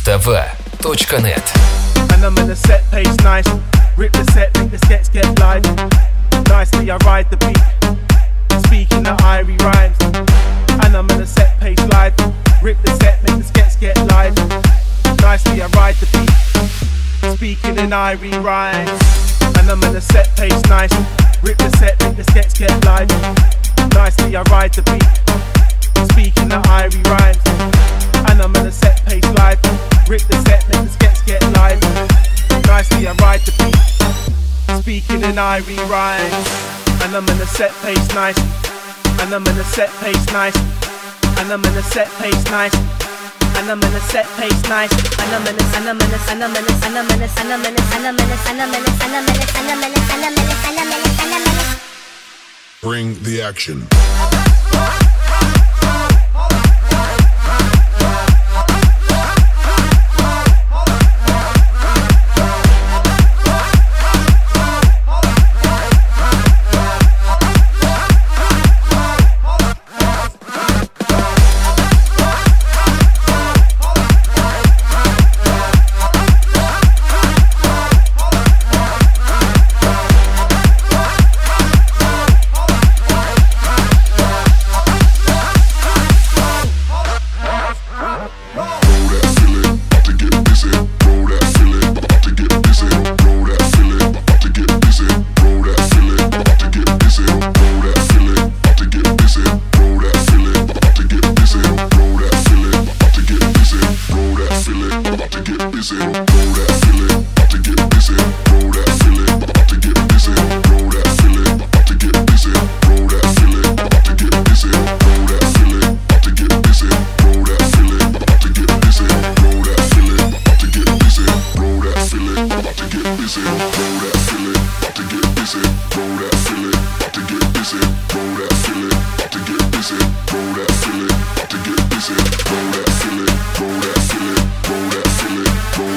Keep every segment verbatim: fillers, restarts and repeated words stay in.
тэ вэ точка нет. And I'm in the set pace nice. Rip the set, make the skets get live. Nicely I ride the beat, speaking the Irie rhymes. And I'm in the set pace live. Rip the set, make the skets get live. Nicely I ride the beat, speaking in Irie rhymes. And I'm in the set pace nice. Rip the set, make the skets get live. Nicely I ride the beat, speaking the Irie rhymes. And I'm in the set pace live. Rip the set, make the skets get live. Nicely I ride the beat, speaking in Irie rhymes. And I'm in the set pace nice. And I'm in the set pace nice. And I'm in the set pace nice. And I'm in the set pace nice. And I'm in the and I'm in the and I'm in the and I'm in the and I'm in the and I'm in the and I'm in the and I'm in the and I'm in the and I'm in the and I'm in the and I'm in the. Bring the action.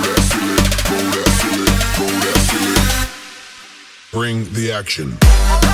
Bring the action.